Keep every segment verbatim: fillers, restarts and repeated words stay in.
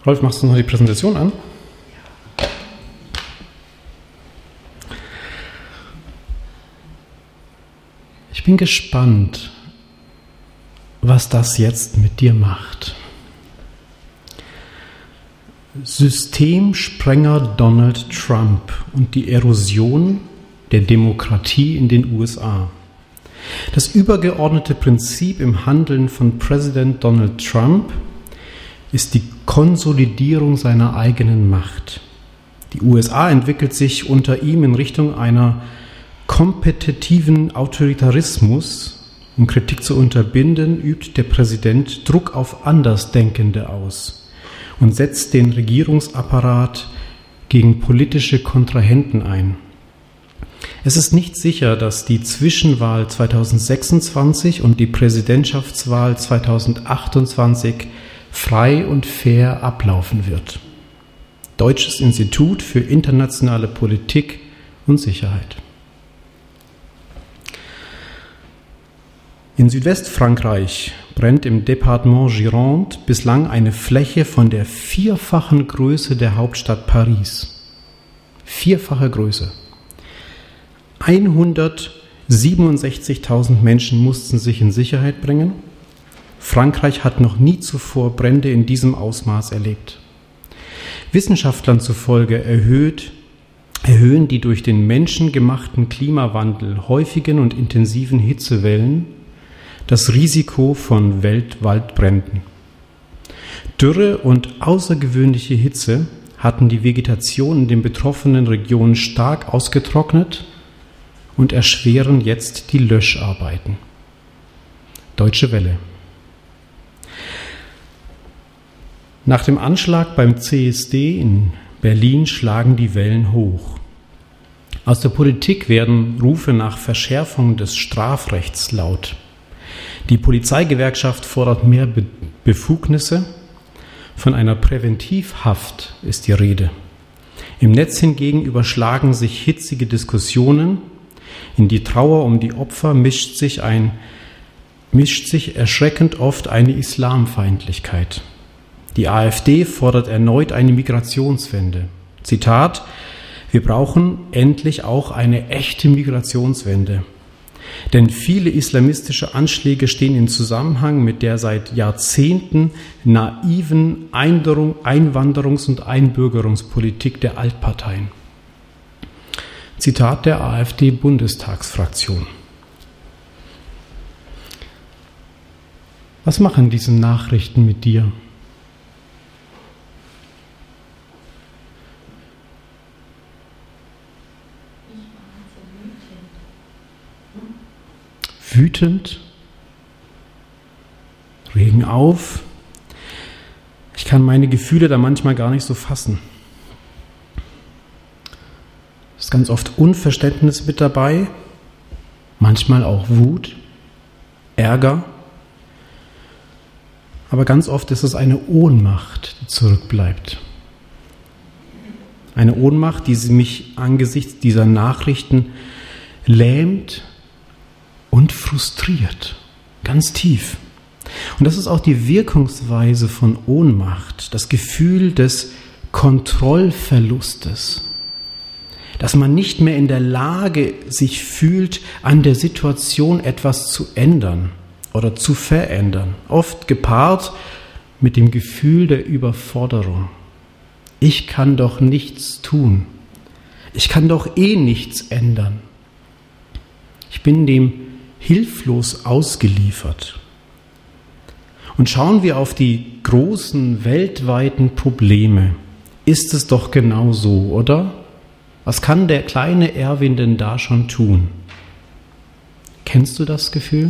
Rolf, machst du noch die Präsentation an? Ich bin gespannt, was das jetzt mit dir macht. Systemsprenger Donald Trump und die Erosion der Demokratie in den U S A. Das übergeordnete Prinzip im Handeln von Präsident Donald Trump ist die Konsolidierung seiner eigenen Macht. Die U S A entwickelt sich unter ihm in Richtung einer kompetitiven Autoritarismus. Um Kritik zu unterbinden, übt der Präsident Druck auf Andersdenkende aus und setzt den Regierungsapparat gegen politische Kontrahenten ein. Es ist nicht sicher, dass die Zwischenwahl zweitausendsechsundzwanzig und die Präsidentschaftswahl zweitausendachtundzwanzig frei und fair ablaufen wird. Deutsches Institut für internationale Politik und Sicherheit. In Südwestfrankreich brennt im Departement Gironde bislang eine Fläche von der vierfachen Größe der Hauptstadt Paris. Vierfache Größe. hundertsiebenundsechzigtausend Menschen mussten sich in Sicherheit bringen. Frankreich hat noch nie zuvor Brände in diesem Ausmaß erlebt. Wissenschaftlern zufolge erhöht, erhöhen die durch den menschengemachten Klimawandel häufigen und intensiven Hitzewellen das Risiko von Weltwaldbränden. Dürre und außergewöhnliche Hitze hatten die Vegetation in den betroffenen Regionen stark ausgetrocknet und erschweren jetzt die Löscharbeiten. Deutsche Welle. Nach dem Anschlag beim C S D in Berlin schlagen die Wellen hoch. Aus der Politik werden Rufe nach Verschärfung des Strafrechts laut. Die Polizeigewerkschaft fordert mehr Be- Befugnisse. Von einer Präventivhaft ist die Rede. Im Netz hingegen überschlagen sich hitzige Diskussionen. In die Trauer um die Opfer mischt sich, ein, mischt sich erschreckend oft eine Islamfeindlichkeit. Die AfD fordert erneut eine Migrationswende. Zitat: Wir brauchen endlich auch eine echte Migrationswende. Denn viele islamistische Anschläge stehen in Zusammenhang mit der seit Jahrzehnten naiven Einwanderungs- und Einbürgerungspolitik der Altparteien. Zitat der AfD-Bundestagsfraktion. Was machen diese Nachrichten mit dir? Wütend, regen auf. Ich kann meine Gefühle da manchmal gar nicht so fassen. Es ist ganz oft Unverständnis mit dabei, manchmal auch Wut, Ärger. Aber ganz oft ist es eine Ohnmacht, die zurückbleibt. Eine Ohnmacht, die mich angesichts dieser Nachrichten lähmt und frustriert, ganz tief. Und das ist auch die Wirkungsweise von Ohnmacht, das Gefühl des Kontrollverlustes, dass man nicht mehr in der Lage sich fühlt, an der Situation etwas zu ändern oder zu verändern, oft gepaart mit dem Gefühl der Überforderung. Ich kann doch nichts tun. Ich kann doch eh nichts ändern. Ich bin dem hilflos ausgeliefert. Und schauen wir auf die großen weltweiten Probleme, ist es doch genau so, oder? Was kann der kleine Erwin denn da schon tun? Kennst du das Gefühl?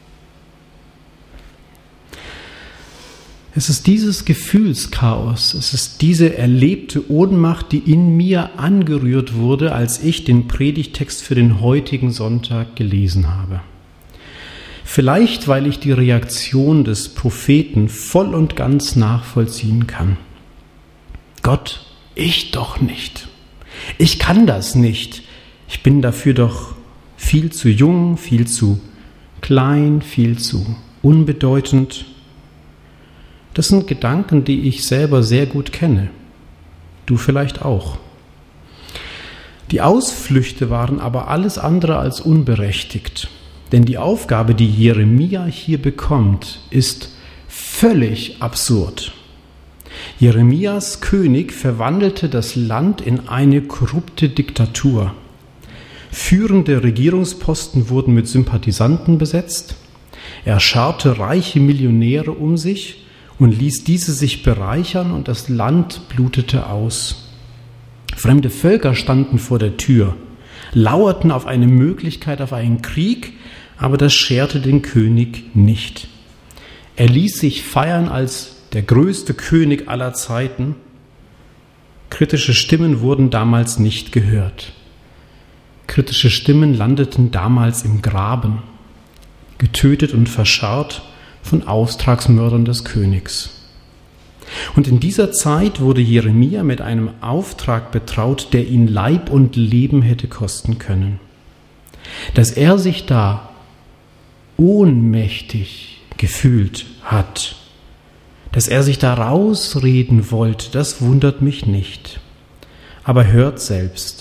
Es ist dieses Gefühlschaos, es ist diese erlebte Ohnmacht, die in mir angerührt wurde, als ich den Predigtext für den heutigen Sonntag gelesen habe. Vielleicht, weil ich die Reaktion des Propheten voll und ganz nachvollziehen kann. Gott, ich doch nicht. Ich kann das nicht. Ich bin dafür doch viel zu jung, viel zu klein, viel zu unbedeutend. Das sind Gedanken, die ich selber sehr gut kenne. Du vielleicht auch. Die Ausflüchte waren aber alles andere als unberechtigt. Denn die Aufgabe, die Jeremia hier bekommt, ist völlig absurd. Jeremias König verwandelte das Land in eine korrupte Diktatur. Führende Regierungsposten wurden mit Sympathisanten besetzt. Er scharte reiche Millionäre um sich und ließ diese sich bereichern, und das Land blutete aus. Fremde Völker standen vor der Tür, lauerten auf eine Möglichkeit, auf einen Krieg, aber das scherte den König nicht. Er ließ sich feiern als der größte König aller Zeiten. Kritische Stimmen wurden damals nicht gehört. Kritische Stimmen landeten damals im Graben, getötet und verscharrt von Auftragsmördern des Königs. Und in dieser Zeit wurde Jeremia mit einem Auftrag betraut, der ihn Leib und Leben hätte kosten können. Dass er sich da ohnmächtig gefühlt hat, dass er sich da rausreden wollte, das wundert mich nicht. Aber hört selbst.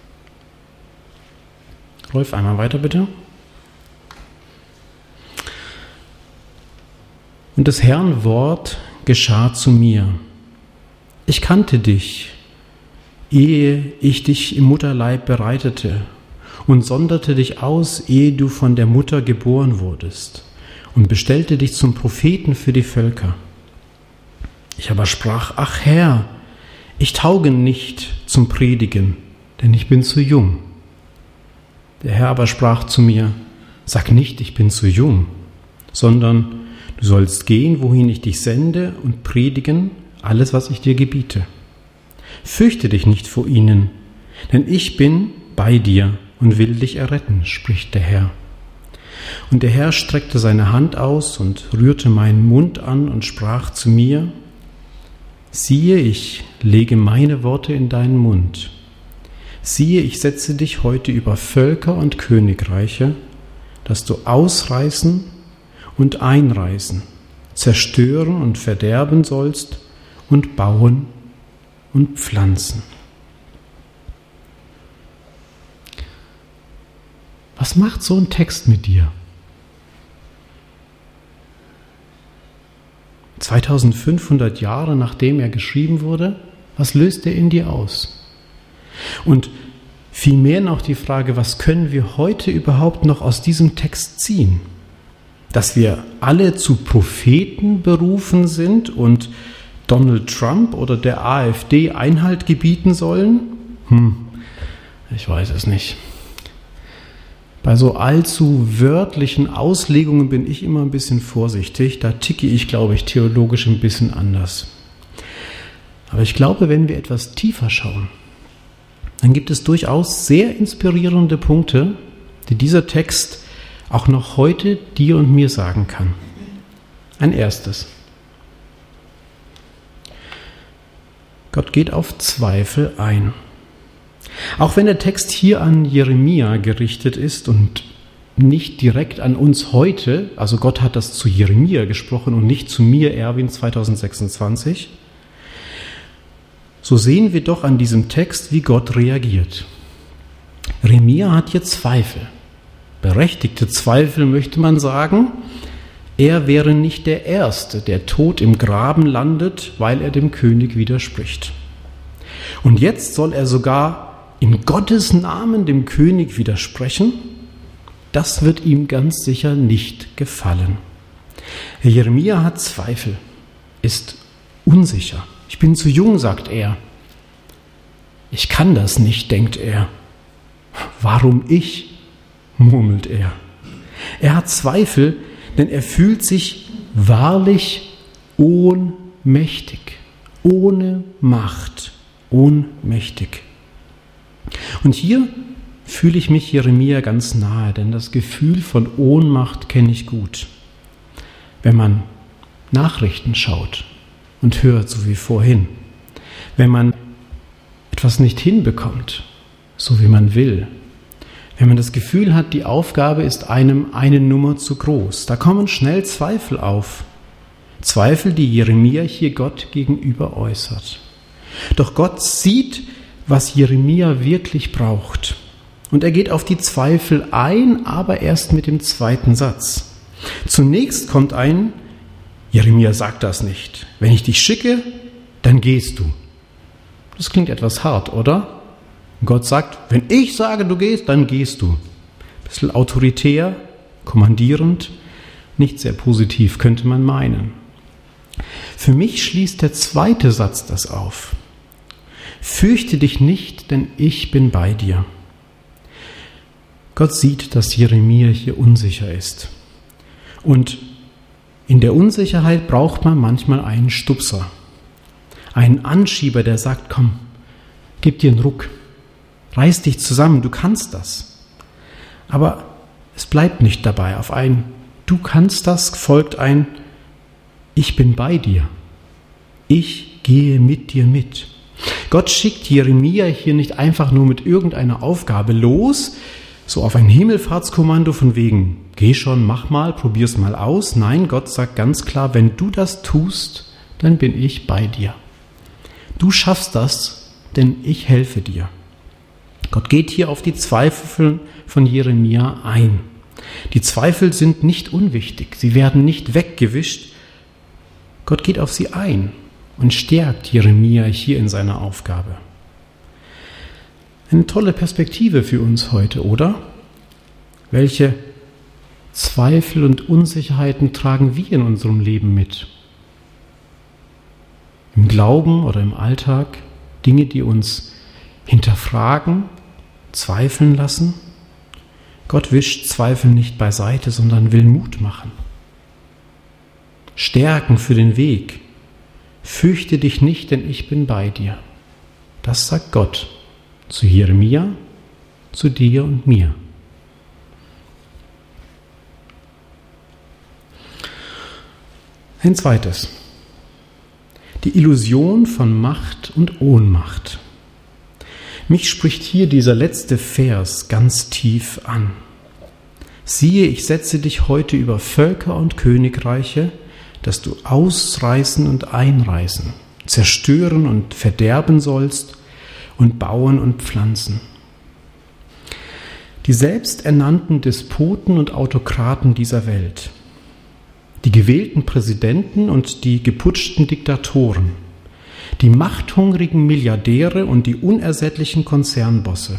Rolf, einmal weiter bitte. Und des Herrn Wort geschah zu mir. Ich kannte dich, ehe ich dich im Mutterleib bereitete, und sonderte dich aus, ehe du von der Mutter geboren wurdest, und bestellte dich zum Propheten für die Völker. Ich aber sprach, ach Herr, ich tauge nicht zum Predigen, denn ich bin zu jung. Der Herr aber sprach zu mir, sag nicht, ich bin zu jung, sondern du sollst gehen, wohin ich dich sende, und predigen alles, was ich dir gebiete. Fürchte dich nicht vor ihnen, denn ich bin bei dir und will dich erretten, spricht der Herr. Und der Herr streckte seine Hand aus und rührte meinen Mund an und sprach zu mir, siehe, ich lege meine Worte in deinen Mund. Siehe, ich setze dich heute über Völker und Königreiche, dass du ausreißen und einreißen, zerstören und verderben sollst und bauen und pflanzen. Was macht so ein Text mit dir? zweitausendfünfhundert Jahre nachdem er geschrieben wurde, was löst er in dir aus? Und vielmehr noch die Frage, was können wir heute überhaupt noch aus diesem Text ziehen? Dass wir alle zu Propheten berufen sind und Donald Trump oder der AfD Einhalt gebieten sollen? Hm, ich weiß es nicht. Bei so allzu wörtlichen Auslegungen bin ich immer ein bisschen vorsichtig. Da ticke ich, glaube ich, theologisch ein bisschen anders. Aber ich glaube, wenn wir etwas tiefer schauen, dann gibt es durchaus sehr inspirierende Punkte, die dieser Text auch noch heute dir und mir sagen kann. Ein erstes. Gott geht auf Zweifel ein. Auch wenn der Text hier an Jeremia gerichtet ist und nicht direkt an uns heute, also Gott hat das zu Jeremia gesprochen und nicht zu mir, Erwin, zweitausendsechsundzwanzig, so sehen wir doch an diesem Text, wie Gott reagiert. Jeremia hat hier Zweifel. Berechtigte Zweifel möchte man sagen. Er wäre nicht der Erste, der tot im Graben landet, weil er dem König widerspricht. Und jetzt soll er sogar in Gottes Namen dem König widersprechen? Das wird ihm ganz sicher nicht gefallen. Jeremia hat Zweifel, ist unsicher. Ich bin zu jung, sagt er. Ich kann das nicht, denkt er. Warum ich? Murmelt er. Er hat Zweifel, denn er fühlt sich wahrlich ohnmächtig, ohne Macht, ohnmächtig. Und hier fühle ich mich Jeremia ganz nahe, denn das Gefühl von Ohnmacht kenne ich gut. Wenn man Nachrichten schaut und hört, so wie vorhin, wenn man etwas nicht hinbekommt, so wie man will, wenn man das Gefühl hat, die Aufgabe ist einem eine Nummer zu groß, da kommen schnell Zweifel auf. Zweifel, die Jeremia hier Gott gegenüber äußert. Doch Gott sieht, was Jeremia wirklich braucht. Und er geht auf die Zweifel ein, aber erst mit dem zweiten Satz. Zunächst kommt ein, Jeremia sagt das nicht. Wenn ich dich schicke, dann gehst du. Das klingt etwas hart, oder? Gott sagt, wenn ich sage, du gehst, dann gehst du. Ein bisschen autoritär, kommandierend, nicht sehr positiv, könnte man meinen. Für mich schließt der zweite Satz das auf. Fürchte dich nicht, denn ich bin bei dir. Gott sieht, dass Jeremia hier unsicher ist. Und in der Unsicherheit braucht man manchmal einen Stupser. Einen Anschieber, der sagt, komm, gib dir einen Ruck. Reiß dich zusammen, du kannst das. Aber es bleibt nicht dabei. Auf ein Du kannst das folgt ein Ich bin bei dir. Ich gehe mit dir mit. Gott schickt Jeremia hier nicht einfach nur mit irgendeiner Aufgabe los, so auf ein Himmelfahrtskommando von wegen, geh schon, mach mal, probier's mal aus. Nein, Gott sagt ganz klar, wenn du das tust, dann bin ich bei dir. Du schaffst das, denn ich helfe dir. Gott geht hier auf die Zweifel von Jeremia ein. Die Zweifel sind nicht unwichtig, sie werden nicht weggewischt. Gott geht auf sie ein und stärkt Jeremia hier in seiner Aufgabe. Eine tolle Perspektive für uns heute, oder? Welche Zweifel und Unsicherheiten tragen wir in unserem Leben mit? Im Glauben oder im Alltag Dinge, die uns hinterfragen, zweifeln lassen? Gott wischt Zweifel nicht beiseite, sondern will Mut machen. Stärken für den Weg. Fürchte dich nicht, denn ich bin bei dir. Das sagt Gott zu Jeremia, zu dir und mir. Ein zweites. Die Illusion von Macht und Ohnmacht. Mich spricht hier dieser letzte Vers ganz tief an. Siehe, ich setze dich heute über Völker und Königreiche, dass du ausreißen und einreißen, zerstören und verderben sollst und bauen und pflanzen. Die selbsternannten Despoten und Autokraten dieser Welt, die gewählten Präsidenten und die geputschten Diktatoren, die machthungrigen Milliardäre und die unersättlichen Konzernbosse.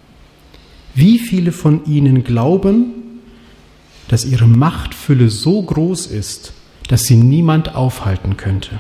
Wie viele von ihnen glauben, dass ihre Machtfülle so groß ist, dass sie niemand aufhalten könnte?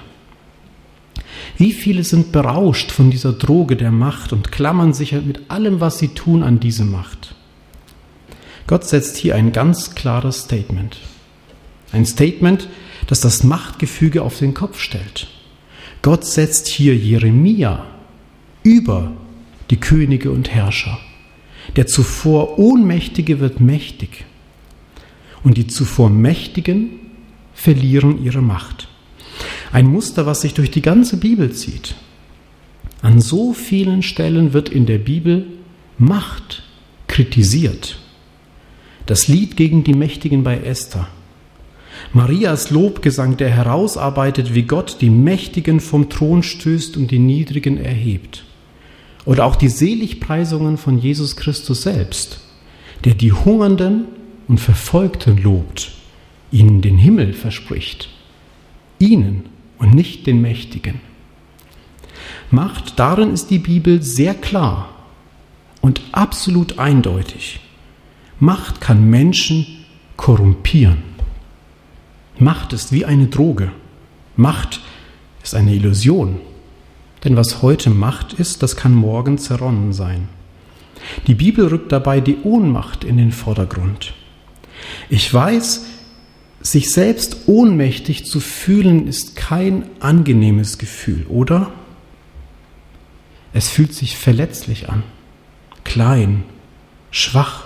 Wie viele sind berauscht von dieser Droge der Macht und klammern sich mit allem, was sie tun, an diese Macht? Gott setzt hier ein ganz klares Statement. Ein Statement, das das Machtgefüge auf den Kopf stellt. Gott setzt hier Jeremia über die Könige und Herrscher. Der zuvor Ohnmächtige wird mächtig und die zuvor Mächtigen verlieren ihre Macht. Ein Muster, was sich durch die ganze Bibel zieht. An so vielen Stellen wird in der Bibel Macht kritisiert. Das Lied gegen die Mächtigen bei Esther. Marias Lobgesang, der herausarbeitet, wie Gott die Mächtigen vom Thron stößt und die Niedrigen erhebt. Oder auch die Seligpreisungen von Jesus Christus selbst, der die Hungernden und Verfolgten lobt, ihnen den Himmel verspricht. Ihnen und nicht den Mächtigen. Macht, darin ist die Bibel sehr klar und absolut eindeutig. Macht kann Menschen korrumpieren. Macht ist wie eine Droge. Macht ist eine Illusion. Denn was heute Macht ist, das kann morgen zerronnen sein. Die Bibel rückt dabei die Ohnmacht in den Vordergrund. Ich weiß, sich selbst ohnmächtig zu fühlen, ist kein angenehmes Gefühl, oder? Es fühlt sich verletzlich an, klein, schwach.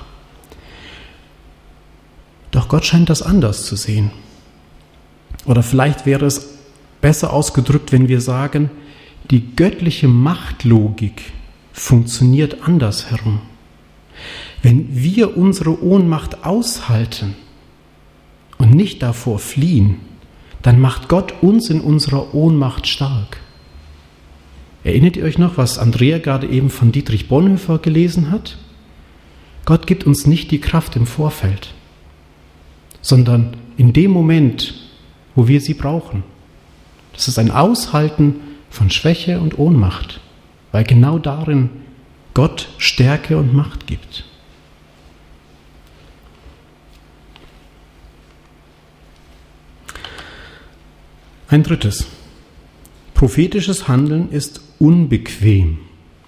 Doch Gott scheint das anders zu sehen. Oder vielleicht wäre es besser ausgedrückt, wenn wir sagen, die göttliche Machtlogik funktioniert andersherum. Wenn wir unsere Ohnmacht aushalten und nicht davor fliehen, dann macht Gott uns in unserer Ohnmacht stark. Erinnert ihr euch noch, was Andrea gerade eben von Dietrich Bonhoeffer gelesen hat? Gott gibt uns nicht die Kraft im Vorfeld, sondern in dem Moment, wo wir sie brauchen. Das ist ein Aushalten von Schwäche und Ohnmacht, weil genau darin Gott Stärke und Macht gibt. Ein drittes. Prophetisches Handeln ist unbequem.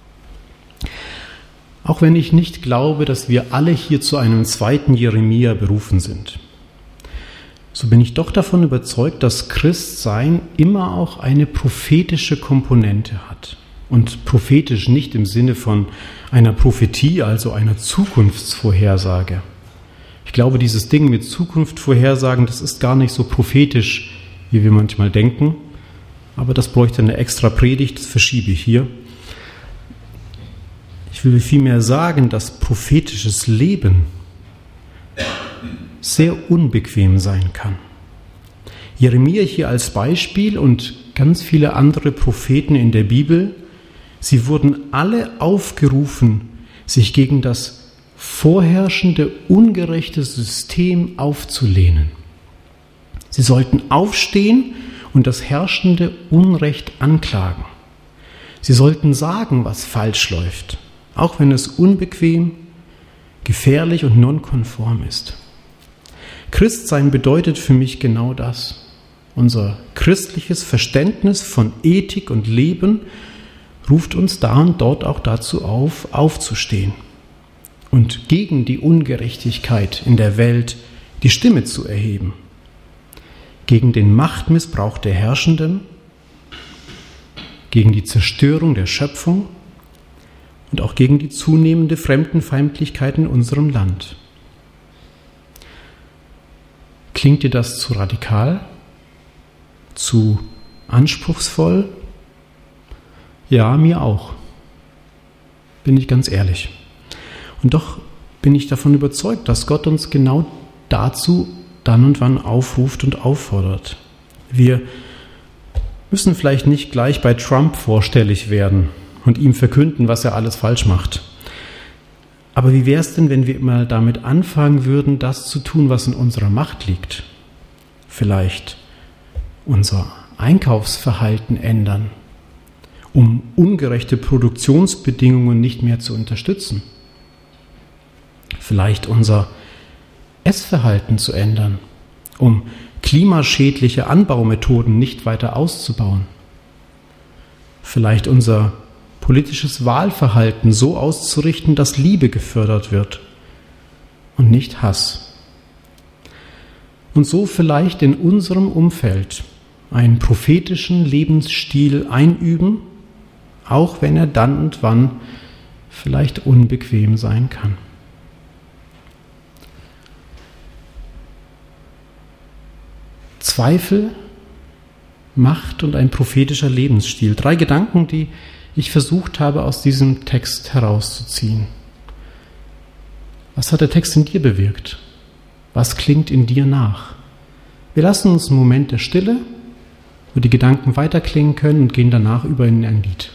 Auch wenn ich nicht glaube, dass wir alle hier zu einem zweiten Jeremia berufen sind, so bin ich doch davon überzeugt, dass Christsein immer auch eine prophetische Komponente hat. Und prophetisch nicht im Sinne von einer Prophetie, also einer Zukunftsvorhersage. Ich glaube, dieses Ding mit Zukunft vorhersagen, das ist gar nicht so prophetisch, wie wir manchmal denken. Aber das bräuchte eine extra Predigt, das verschiebe ich hier. Ich will vielmehr sagen, dass prophetisches Leben sehr unbequem sein kann. Jeremia hier als Beispiel und ganz viele andere Propheten in der Bibel, sie wurden alle aufgerufen, sich gegen das vorherrschende, ungerechte System aufzulehnen. Sie sollten aufstehen und das herrschende Unrecht anklagen. Sie sollten sagen, was falsch läuft, auch wenn es unbequem, gefährlich und nonkonform ist. Christsein bedeutet für mich genau das. Unser christliches Verständnis von Ethik und Leben ruft uns da und dort auch dazu auf, aufzustehen und gegen die Ungerechtigkeit in der Welt die Stimme zu erheben, gegen den Machtmissbrauch der Herrschenden, gegen die Zerstörung der Schöpfung und auch gegen die zunehmende Fremdenfeindlichkeit in unserem Land. Klingt dir das zu radikal? Zu anspruchsvoll? Ja, mir auch. Bin ich ganz ehrlich. Und doch bin ich davon überzeugt, dass Gott uns genau dazu dann und wann aufruft und auffordert. Wir müssen vielleicht nicht gleich bei Trump vorstellig werden und ihm verkünden, was er alles falsch macht. Aber wie wäre es denn, wenn wir mal damit anfangen würden, das zu tun, was in unserer Macht liegt? Vielleicht unser Einkaufsverhalten ändern, um ungerechte Produktionsbedingungen nicht mehr zu unterstützen. Vielleicht unser Essverhalten zu ändern, um klimaschädliche Anbaumethoden nicht weiter auszubauen. Vielleicht unser politisches Wahlverhalten so auszurichten, dass Liebe gefördert wird und nicht Hass. Und so vielleicht in unserem Umfeld einen prophetischen Lebensstil einüben, auch wenn er dann und wann vielleicht unbequem sein kann. Zweifel, Macht und ein prophetischer Lebensstil. Drei Gedanken, die ich versucht habe, aus diesem Text herauszuziehen. Was hat der Text in dir bewirkt? Was klingt in dir nach? Wir lassen uns einen Moment der Stille, wo die Gedanken weiterklingen können und gehen danach über in ein Lied.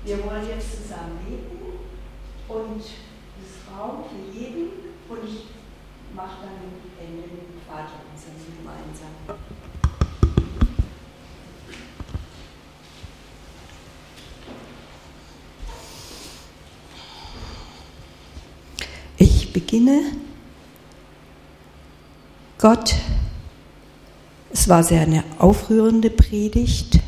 Wir wollen jetzt zusammen beten und das Raum für jeden und ich mache dann am Ende mit dem Vater unser gemeinsam. Ich beginne. Gott, es war sehr eine aufrührende Predigt,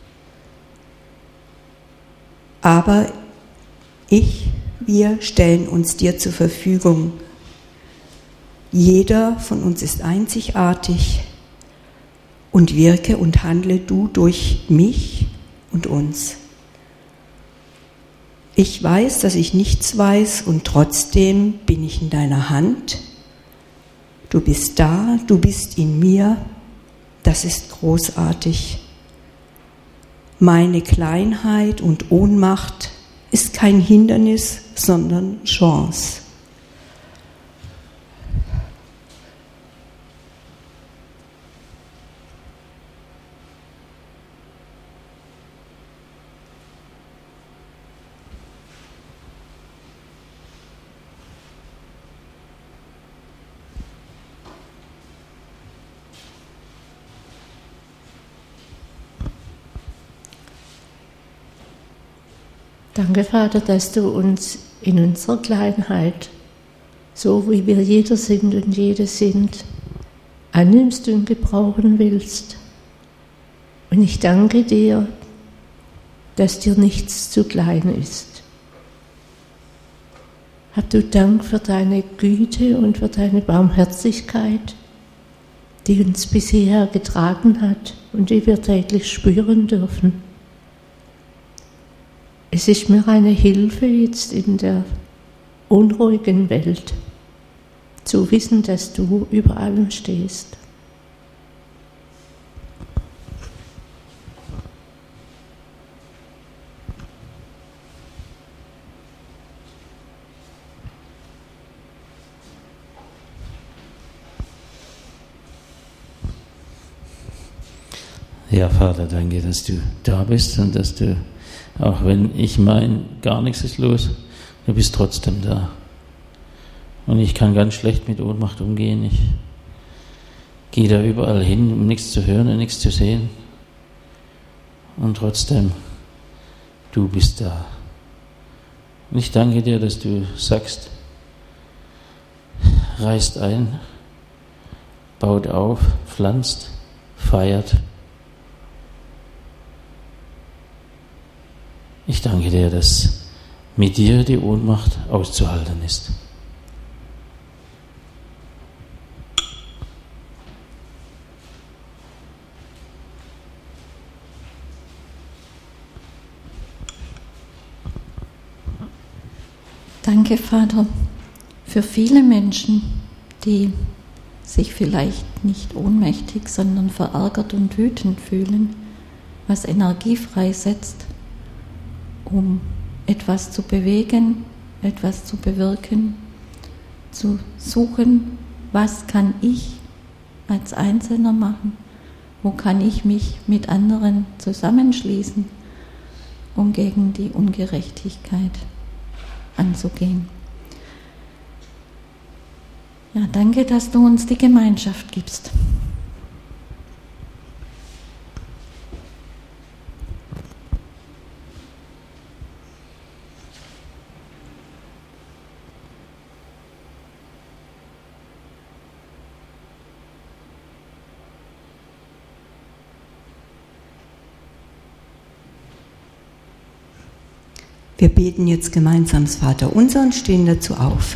aber ich, wir stellen uns dir zur Verfügung. Jeder von uns ist einzigartig und wirke und handle du durch mich und uns. Ich weiß, dass ich nichts weiß und trotzdem bin ich in deiner Hand. Du bist da, du bist in mir, das ist großartig. Meine Kleinheit und Ohnmacht ist kein Hindernis, sondern Chance. Danke, Vater, dass du uns in unserer Kleinheit, so wie wir jeder sind und jede sind, annimmst und gebrauchen willst. Und ich danke dir, dass dir nichts zu klein ist. Hab du Dank für deine Güte und für deine Barmherzigkeit, die uns bisher getragen hat und die wir täglich spüren dürfen. Es ist mir eine Hilfe jetzt in der unruhigen Welt, zu wissen, dass du über allem stehst. Ja, Vater, danke, dass du da bist und dass du, auch wenn ich meine, gar nichts ist los, du bist trotzdem da. Und ich kann ganz schlecht mit Ohnmacht umgehen. Ich gehe da überall hin, um nichts zu hören und nichts zu sehen. Und trotzdem, du bist da. Und ich danke dir, dass du sagst, reißt ein, baut auf, pflanzt, feiert. Ich danke dir, dass mit dir die Ohnmacht auszuhalten ist. Danke, Vater, für viele Menschen, die sich vielleicht nicht ohnmächtig, sondern verärgert und wütend fühlen, was Energie freisetzt, um etwas zu bewegen, etwas zu bewirken, zu suchen, was kann ich als Einzelner machen, wo kann ich mich mit anderen zusammenschließen, um gegen die Ungerechtigkeit anzugehen. Ja, danke, dass du uns die Gemeinschaft gibst. Wir beten jetzt gemeinsam das Vaterunser und stehen dazu auf.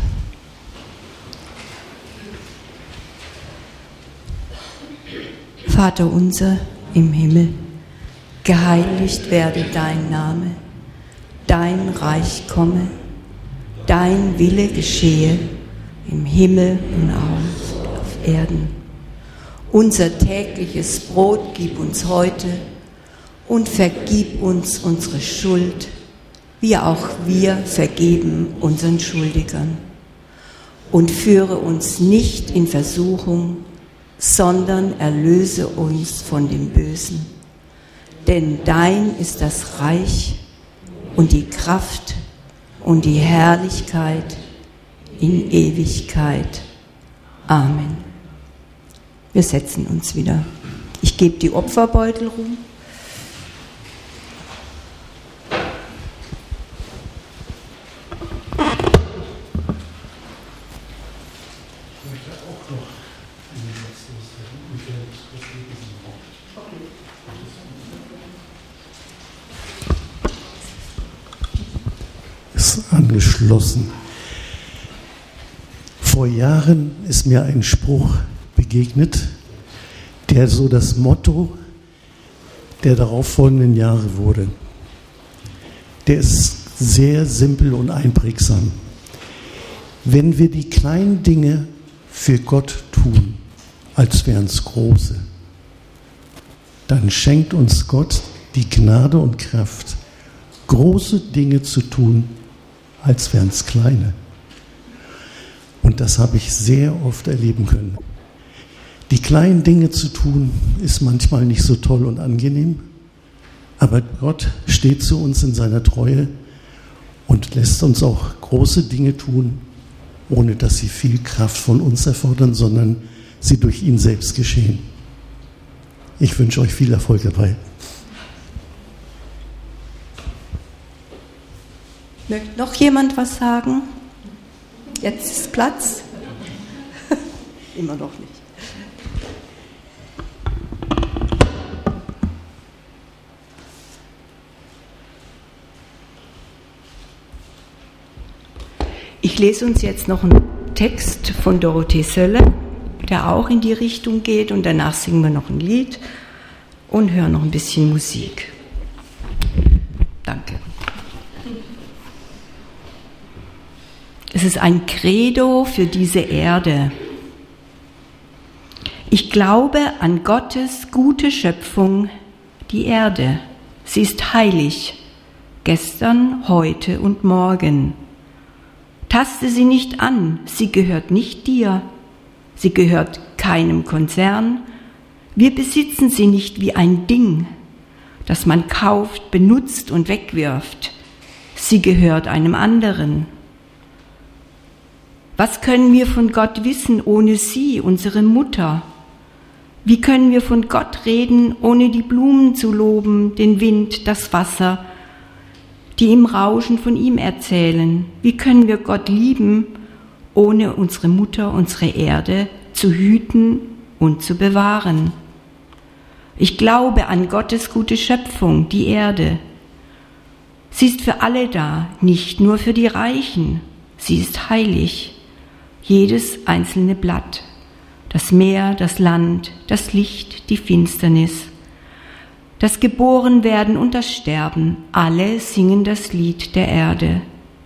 Vater unser im Himmel, geheiligt werde dein Name, dein Reich komme, dein Wille geschehe, im Himmel und auch auf Erden. Unser tägliches Brot gib uns heute und vergib uns unsere Schuld, wie auch wir vergeben unseren Schuldigern. Und führe uns nicht in Versuchung, sondern erlöse uns von dem Bösen. Denn dein ist das Reich und die Kraft und die Herrlichkeit in Ewigkeit. Amen. Wir setzen uns wieder. Ich gebe die Opferbeutel rum. Angeschlossen. Vor Jahren ist mir ein Spruch begegnet, der so das Motto der darauffolgenden Jahre wurde. Der ist sehr simpel und einprägsam. Wenn wir die kleinen Dinge für Gott tun, als wären es große, dann schenkt uns Gott die Gnade und Kraft, große Dinge zu tun, als wären es kleine. Und das habe ich sehr oft erleben können. Die kleinen Dinge zu tun, ist manchmal nicht so toll und angenehm, aber Gott steht zu uns in seiner Treue und lässt uns auch große Dinge tun, ohne dass sie viel Kraft von uns erfordern, sondern sie durch ihn selbst geschehen. Ich wünsche euch viel Erfolg dabei. Möchte noch jemand was sagen? Jetzt ist Platz. Immer noch nicht. Ich lese uns jetzt noch einen Text von Dorothee Sölle, der auch in die Richtung geht, und danach singen wir noch ein Lied und hören noch ein bisschen Musik. Danke. Es ist ein Credo für diese Erde. Ich glaube an Gottes gute Schöpfung, die Erde. Sie ist heilig, gestern, heute und morgen. Taste sie nicht an, sie gehört nicht dir. Sie gehört keinem Konzern. Wir besitzen sie nicht wie ein Ding, das man kauft, benutzt und wegwirft. Sie gehört einem anderen. Was können wir von Gott wissen ohne sie, unsere Mutter? Wie können wir von Gott reden, ohne die Blumen zu loben, den Wind, das Wasser, die im Rauschen von ihm erzählen? Wie können wir Gott lieben, ohne unsere Mutter, unsere Erde zu hüten und zu bewahren? Ich glaube an Gottes gute Schöpfung, die Erde. Sie ist für alle da, nicht nur für die Reichen. Sie ist heilig. Jedes einzelne Blatt, das Meer, das Land, das Licht, die Finsternis, das Geborenwerden und das Sterben, alle singen das Lied der Erde.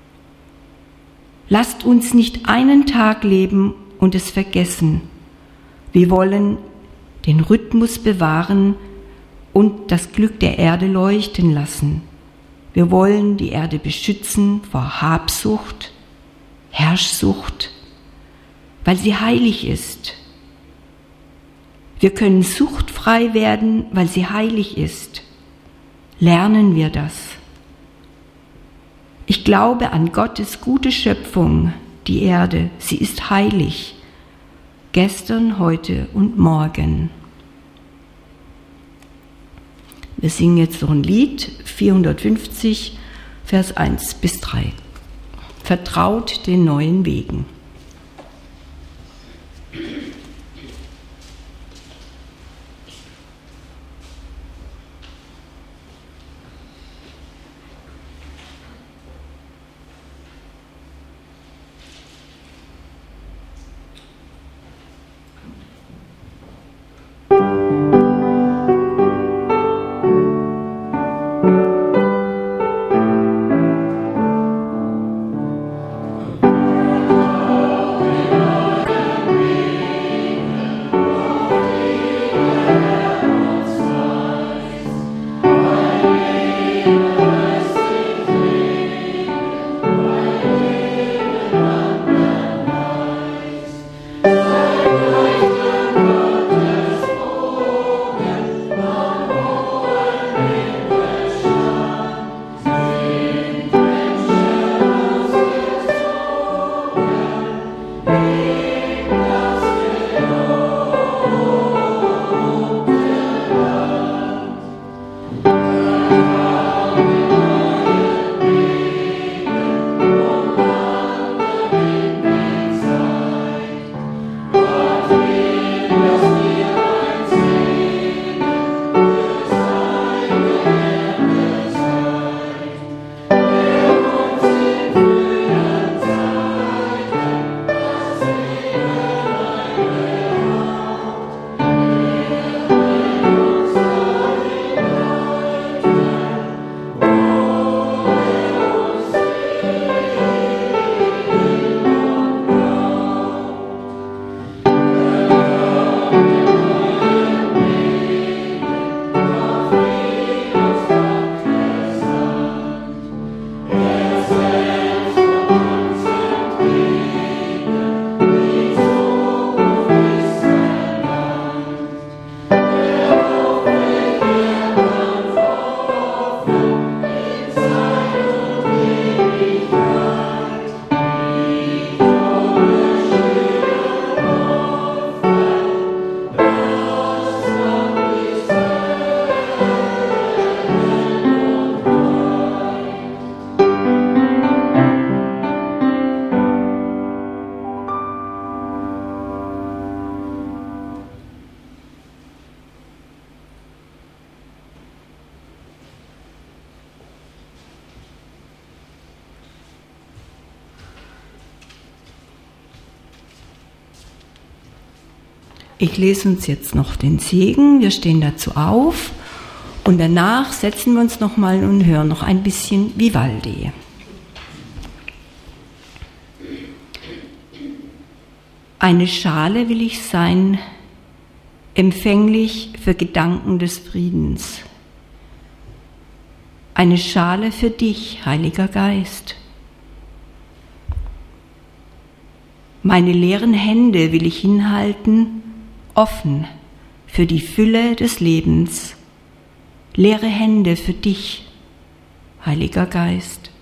Lasst uns nicht einen Tag leben und es vergessen. Wir wollen den Rhythmus bewahren und das Glück der Erde leuchten lassen. Wir wollen die Erde beschützen vor Habsucht, Herrschsucht, weil sie heilig ist. Wir können suchtfrei werden, weil sie heilig ist. Lernen wir das. Ich glaube an Gottes gute Schöpfung, die Erde. Sie ist heilig. Gestern, heute und morgen. Wir singen jetzt noch ein Lied, vierhundertfünfzig, Vers eins bis drei. Vertraut den neuen Wegen. Ich lese uns jetzt noch den Segen. Wir stehen dazu auf und danach setzen wir uns nochmal und hören noch ein bisschen Vivaldi. Eine Schale will ich sein, empfänglich für Gedanken des Friedens. Eine Schale für dich, Heiliger Geist. Meine leeren Hände will ich hinhalten, offen für die Fülle des Lebens. Leere Hände für dich, Heiliger Geist.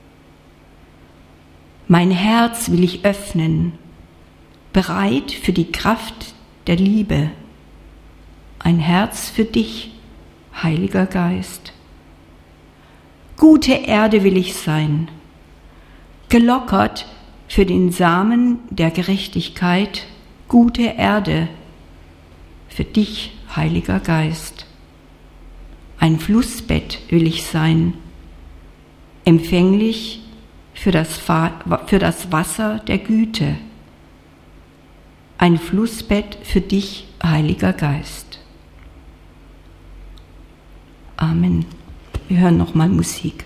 Mein Herz will ich öffnen, bereit für die Kraft der Liebe. Ein Herz für dich, Heiliger Geist. Gute Erde will ich sein, gelockert für den Samen der Gerechtigkeit, gute Erde für dich, Heiliger Geist. Ein Flussbett will ich sein, empfänglich für das, für das Wasser der Güte. Ein Flussbett für dich, Heiliger Geist. Amen. Wir hören nochmal Musik.